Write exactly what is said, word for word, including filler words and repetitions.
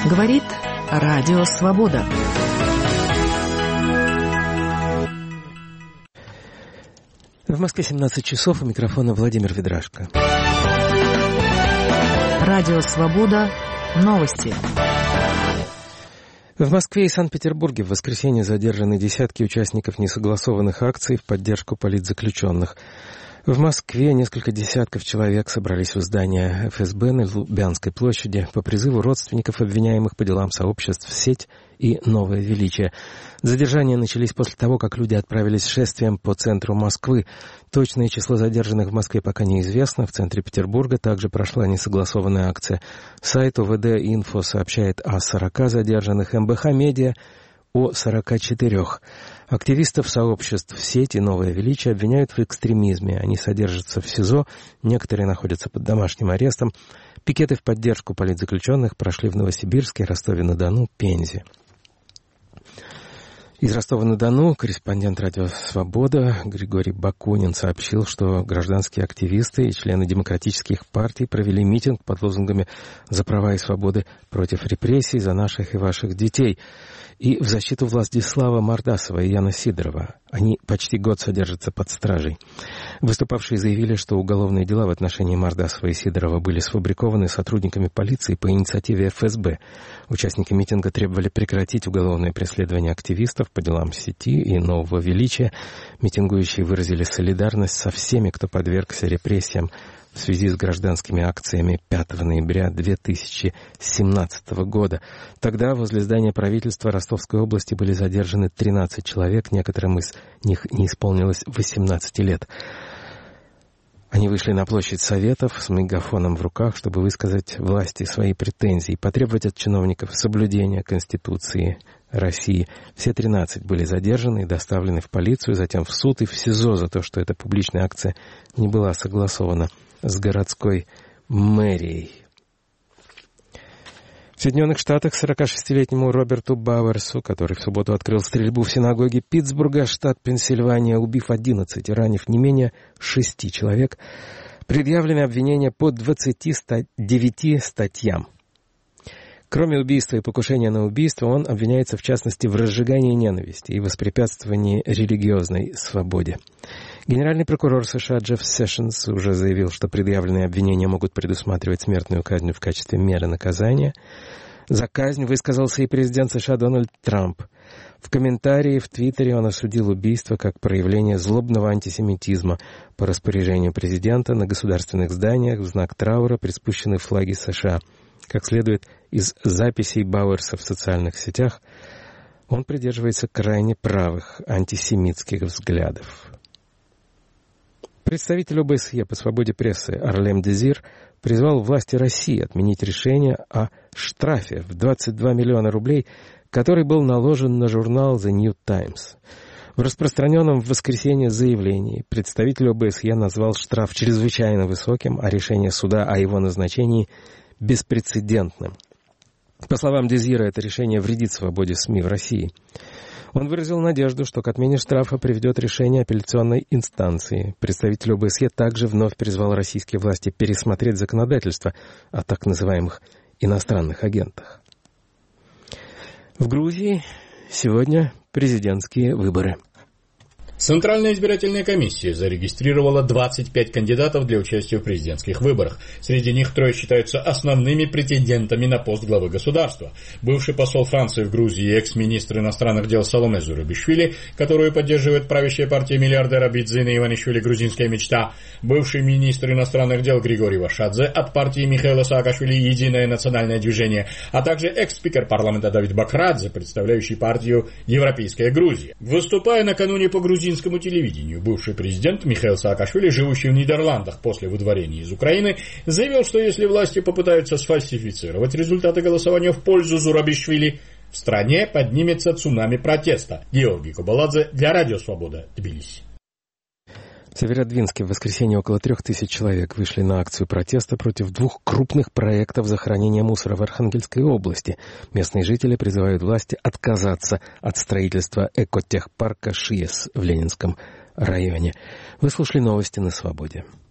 Говорит Радио Свобода. В Москве семнадцать часов, у микрофона Владимир Ведрашко. Радио Свобода. Новости. В Москве и Санкт-Петербурге в воскресенье задержаны десятки участников несогласованных акций в поддержку политзаключенных. В Москве несколько десятков человек собрались в здание эф эс бэ на Лубянской площади по призыву родственников обвиняемых по делам сообществ «Сеть» и «Новое величие». Задержания начались после того, как люди отправились шествием по центру Москвы. Точное число задержанных в Москве пока неизвестно. В центре Петербурга также прошла несогласованная акция. Сайт о вэ дэ «Инфо» сообщает о сорока задержанных, эм бэ ха «Медиа» о сорока четырёх. Активистов сообществ «Сеть» и «Новое величие» обвиняют в экстремизме. Они содержатся в СИЗО, некоторые находятся под домашним арестом. Пикеты в поддержку политзаключенных прошли в Новосибирске, Ростове-на-Дону, Пензе. Из Ростова-на-Дону корреспондент «Радио Свобода» Григорий Бакунин сообщил, что гражданские активисты и члены демократических партий провели митинг под лозунгами «За права и свободы против репрессий, за наших и ваших детей» и в защиту Владислава Мордасова и Яна Сидорова. Они почти год содержатся под стражей. Выступавшие заявили, что уголовные дела в отношении Мордасова и Сидорова были сфабрикованы сотрудниками полиции по инициативе эф эс бэ. Участники митинга требовали прекратить уголовное преследование активистов по делам «Сети» и «Нового величия». Митингующие выразили солидарность со всеми, кто подвергся репрессиям в связи с гражданскими акциями пятого ноября две тысячи семнадцатого года. Тогда возле здания правительства Ростовской области были задержаны тринадцать человек, некоторым из них не исполнилось восемнадцать лет. Они вышли на площадь Советов с мегафоном в руках, чтобы высказать власти свои претензии, потребовать от чиновников соблюдения Конституции России. Все тринадцать были задержаны и доставлены в полицию, затем в суд и в СИЗО за то, что эта публичная акция не была согласована с городской мэрией. В Соединенных Штатах сорокашестилетнему Роберту Бауэрсу, который в субботу открыл стрельбу в синагоге Питтсбурга, штат Пенсильвания, убив одиннадцать и ранив не менее шести человек, предъявлены обвинения по двадцати девяти статьям. Кроме убийства и покушения на убийство, он обвиняется в частности в разжигании ненависти и воспрепятствовании религиозной свободе. Генеральный прокурор США Джефф Сэшенс уже заявил, что предъявленные обвинения могут предусматривать смертную казнь в качестве меры наказания. За казнь высказался и президент США Дональд Трамп. В комментарии в Твиттере он осудил убийство как проявление злобного антисемитизма. По распоряжению президента на государственных зданиях в знак траура приспущены флаги США. Как следует из записей Бауэрса в социальных сетях, он придерживается крайне правых антисемитских взглядов. Представитель о бэ эс е по свободе прессы Арлем Дезир призвал власти России отменить решение о штрафе в двадцать два миллиона рублей, который был наложен на журнал The New Times. В распространенном в воскресенье заявлении представитель о бэ эс е назвал штраф чрезвычайно высоким, а решение суда о его назначении беспрецедентным. По словам Дезира, это решение вредит свободе СМИ в России. Он выразил надежду, что к отмене штрафа приведет решение апелляционной инстанции. Представитель о бэ эс е также вновь призвал российские власти пересмотреть законодательство о так называемых иностранных агентах. В Грузии сегодня президентские выборы. Центральная избирательная комиссия зарегистрировала двадцать пять кандидатов для участия в президентских выборах. Среди них трое считаются основными претендентами на пост главы государства. Бывший посол Франции в Грузии и экс-министр иностранных дел Саломе Зурабишвили, которую поддерживает правящая партия миллиардера Бидзина Иванишвили «Грузинская мечта», бывший министр иностранных дел Григорий Вашадзе от партии Михаила Саакашвили «Единое национальное движение», а также экс-спикер парламента Давид Бакрадзе, представляющий партию «Европейская Грузия». Выступая накануне по грузинскому телевидению, бывший президент Михаил Саакашвили, живущий в Нидерландах после выдворения из Украины, заявил, что если власти попытаются сфальсифицировать результаты голосования в пользу Зурабишвили, в стране поднимется цунами протеста. Георгий Кобаладзе для Радио Свобода, Тбилиси. В Северодвинске в воскресенье около трех тысяч человек вышли на акцию протеста против двух крупных проектов захоронения мусора в Архангельской области. Местные жители призывают власти отказаться от строительства экотехпарка ШИЭС в Ленинском районе. Вы слушали новости на Свободе.